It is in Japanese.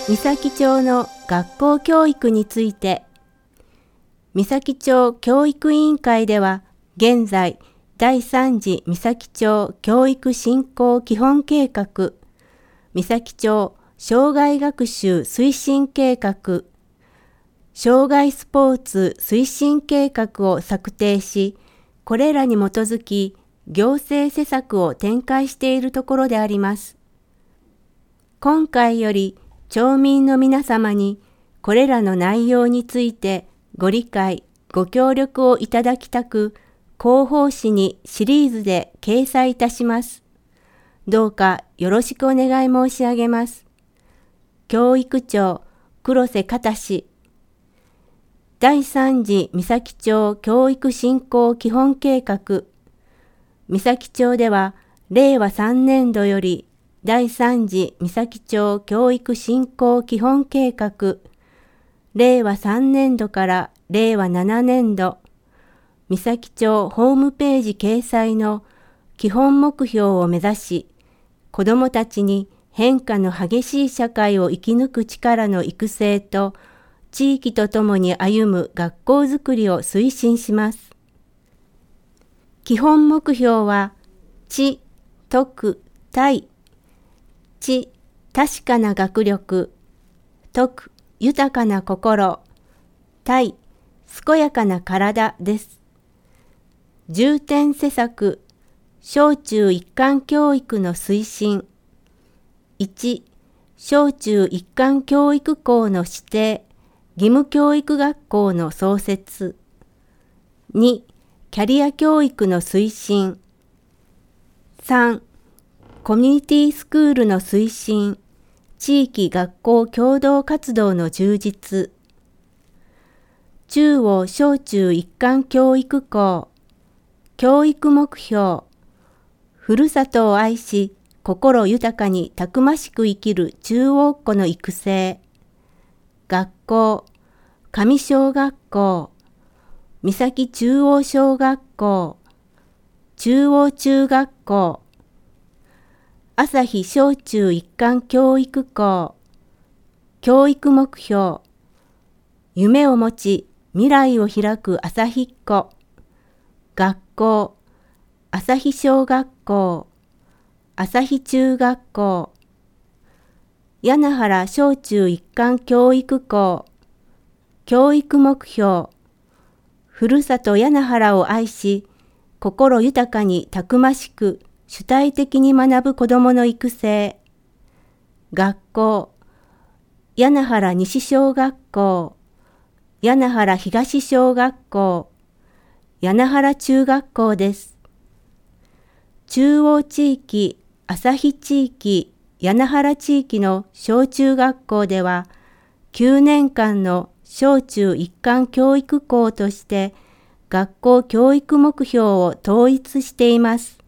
三崎町の学校教育について、三崎町教育委員会では現在第3次三崎町教育振興基本計画、三崎町障害学習推進計画、障害スポーツ推進計画を策定し、これらに基づき行政施策を展開しているところであります。今回より町民の皆様にこれらの内容についてご理解、ご協力をいただきたく、広報誌にシリーズで掲載いたします。どうかよろしくお願い申し上げます。教育長黒瀬忠。第3次三崎町教育振興基本計画。三崎町では令和3年度より第3次三崎町教育振興基本計画、令和3年度から令和7年度、三崎町ホームページ掲載の基本目標を目指し、子どもたちに変化の激しい社会を生き抜く力の育成と、地域とともに歩む学校づくりを推進します。基本目標は、知、徳、体。知、確かな学力。徳、豊かな心。体、健やかな体です。重点施策、小中一貫教育の推進。1、小中一貫教育校の指定、義務教育学校の創設。2、キャリア教育の推進。3、コミュニティスクールの推進、地域学校共同活動の充実。中央小中一貫教育校、教育目標、ふるさとを愛し、心豊かにたくましく生きる中央っ子の育成。学校、上小学校、三崎中央小学校、中央中学校、朝日小中一貫教育校、教育目標、夢を持ち未来を開く朝日っ子、学校、朝日小学校、朝日中学校、柳原小中一貫教育校、教育目標、ふるさと柳原を愛し、心豊かにたくましく主体的に学ぶ子どもの育成。学校、柳原西小学校、柳原東小学校、柳原中学校です。中央地域、朝日地域、柳原地域の小中学校では、9年間の小中一貫教育校として学校教育目標を統一しています。